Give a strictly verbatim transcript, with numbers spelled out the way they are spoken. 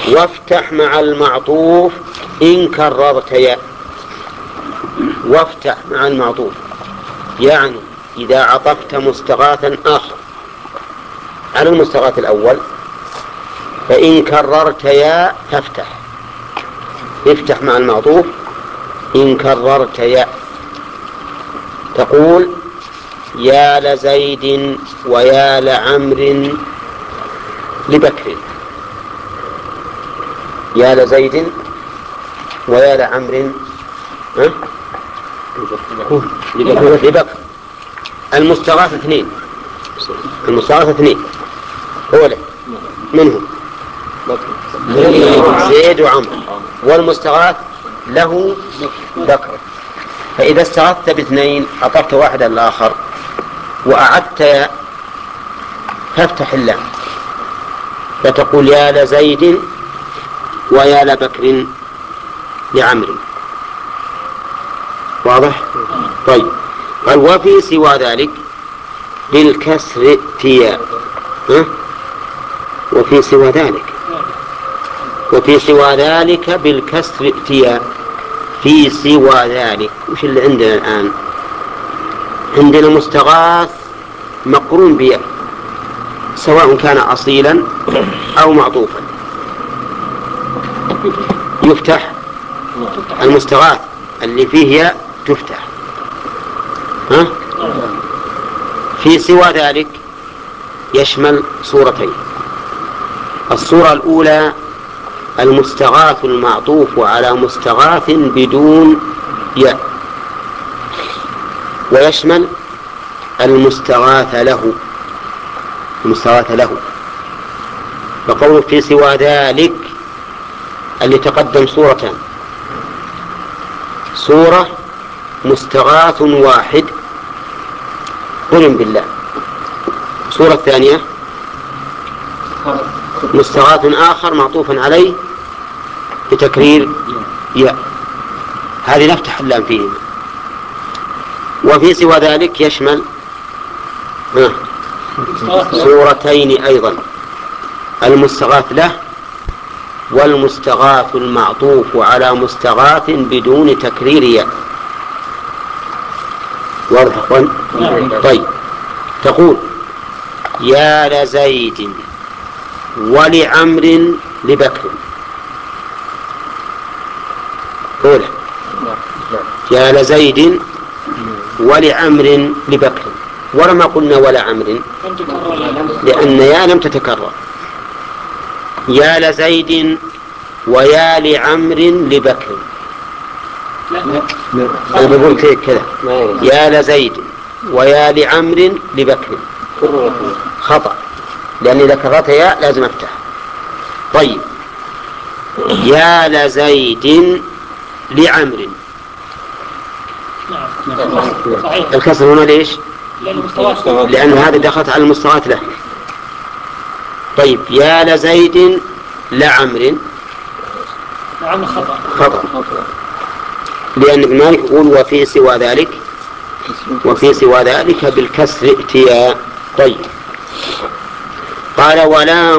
وافتح مع المعطوف إن كررت ياء. وافتح مع المعطوف يعني إذا عطفت مستغاثا آخر على المستغاث الأول فإن كررت ياء فافتح. افتح مع المعطوف إن كررت ياء. تقول يا لزيد ويا لعمر لبكر. يا لزيد ويا لعمر لبكر. المستغاث اثنين. المستغاث اثنين أولا منهم زيد وعمر، والمستغاث له بكر. فإذا استغاثت باثنين أطرت واحدا الآخر وأعدت فافتح اللام فتقول يا لزيد ويا لبكر لعمر. واضح؟ طيب قال وفي سوى ذلك بالكسر ائتيا. وفي سوى ذلك وفي سوى ذلك بالكسر ائتيا. في سوى ذلك وش اللي عندنا الآن؟ عندنا مستغاث مقرون بياء سواء كان أصيلا أو معطوفا. يفتح المستغاث اللي فيه ياء تفتح. ها؟ في سوى ذلك يشمل صورتين. الصورة الأولى المستغاث المعطوف على مستغاث بدون ياء، ويشمل المستغاث له المستغاث له فقوله في سوى ذلك اللي تقدم صورتان: صورة مستغاث واحد قرن بالله، صورة ثانية مستغاث آخر معطوفا عليه بتكرير ياء. هذه نفتح اللام فيهما. وفي سوى ذلك يشمل صورتين أيضا: المستغاث له والمستغاث المعطوف على مستغاث بدون تكرير ياء. واضح أخوان؟ طيب تقول يا لزيد ولعمر لبكر. قوله يا لزيد ولعمر لبكر، ولما قلنا ولا عمر لأن يا لم تتكرر. يا لزيد ويا لعمر لبكر. أنا بقول كذا يا لزيد ويا لعمر لبكر خطأ، لأني إذا كررت يا لازم أفتح. طيب يا لزيد لعمر الكسر هنا ليش؟ لأن هذا دخلت على المستغاث له. طيب يا لزيد لعمر خطأ، لأن ابن مالك يقول وفي سوى ذلك وفي سوى ذلك بالكسر ائتيا. طيب قال ولا